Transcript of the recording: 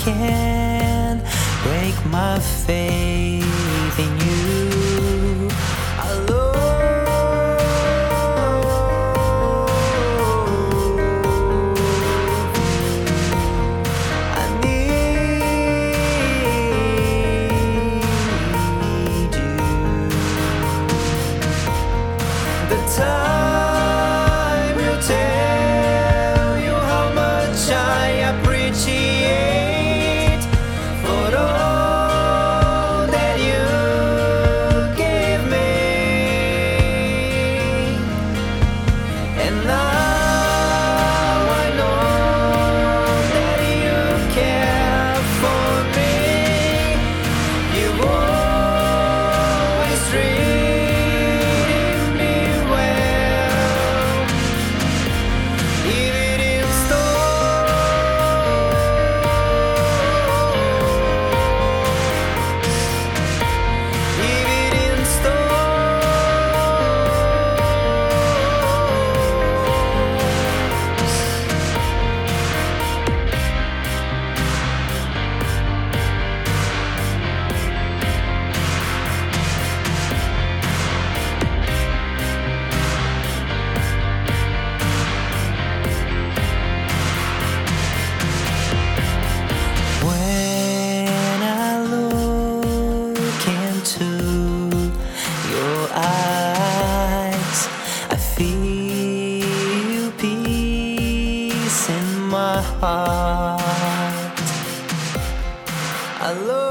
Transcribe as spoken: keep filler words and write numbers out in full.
can't break my faith in you. I love time will tell you how much I appreciate for all that you gave me, and now I know that you care for me. You've always treated me well, even in storms, even in when I look into your eyes, I feel peace in my heart. I love